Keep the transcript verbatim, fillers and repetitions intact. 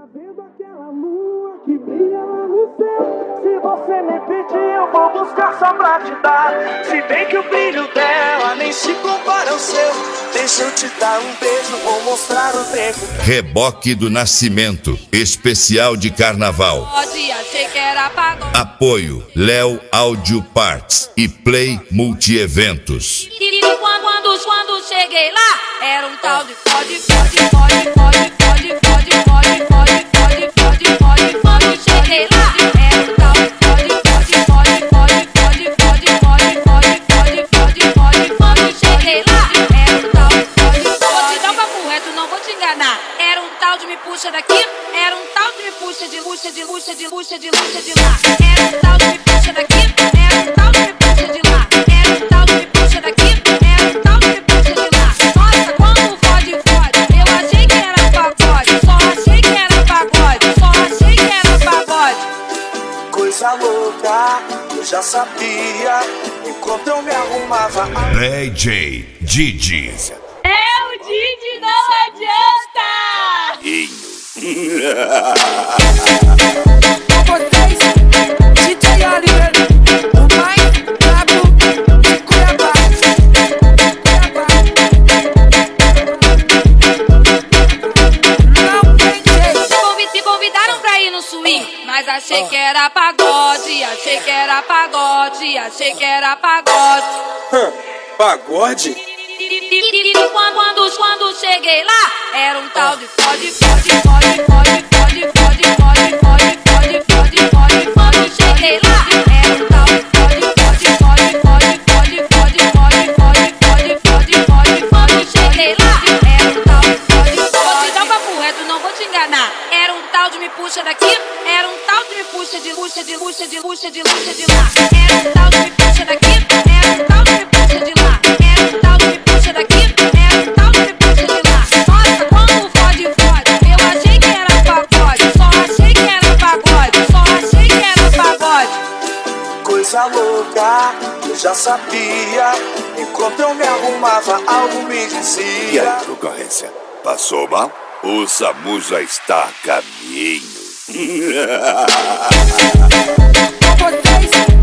vendo aquela lua que brilha lá no céu? Se você me pedir, eu vou buscar só pra te dar. Se bem que o brilho dela nem se compara ao seu. Deixa eu te dar um beijo, vou mostrar o tempo. Reboque do Nascimento, especial de carnaval. Achei que era pagode. Apoio Léo Audio Parts e Play Multieventos. E quando, quando, quando cheguei lá, era um tal de fode, fode, fode, fode, fode, fode, fode, fode, fode, fode, fode. Quando cheguei lá, era um tal de fode, fode, fode, fode, fode, fode, fode, fode, fode, fode, fode. Quando cheguei lá, era um tal de fode, fode. Vou te dar um papo reto, não vou te enganar. Era um tal de me puxa daqui, era um tal de me puxa de luxa, de luxa, de luxa, de luxa de lá. Era um tal de me puxa daqui, era um tal de me puxa de lá. Era um tal de me puxa daqui, era um tal de me puxa de lá. Nossa, quando fode, fode, eu achei que era pagode. Só achei que era pagode, só achei que era pagode. Coisa louca, eu já sabia. Enquanto eu me arrumava. D J Didi. É o Didi, não adianta! Com vocês, D J Oliver, o mais brabo de Cuiabá. Cuiabá. Não tem jeito. Convi- Me convidaram pra ir no swing, mas achei que era pagode, achei que era pagode, achei que era pagode. Pagode? E quando, quando, quando cheguei lá, era um tal de fode, fode, fode, fode, fode, fode, fode, fode, fode, fode, fode. Quando cheguei lá, era um tal de fode, fode, fode, fode, fode, fode, fode, fode, fode, fode, fode. Quando cheguei lá, era um tal de fode, fode. Vou te dar um papo reto, não vou te enganar. Era um tal de me puxa daqui, era um tal de me puxa de luxa, de luxa, de luxa, de luxa de lá. Era um tal de me puxa daqui, era um tal de me puxa de lá. Era um tal de me puxa daqui, era um tal de me puxa de lá. Nossa, quando fode, fode, eu achei que era pagode. Só achei que era pagode, só achei que era pagode. Coisa louca, eu já sabia. Enquanto eu me arrumava, algo me dizia. E aí, concorrência? Passou mal? O SAMU já está a caminho. Com vocês,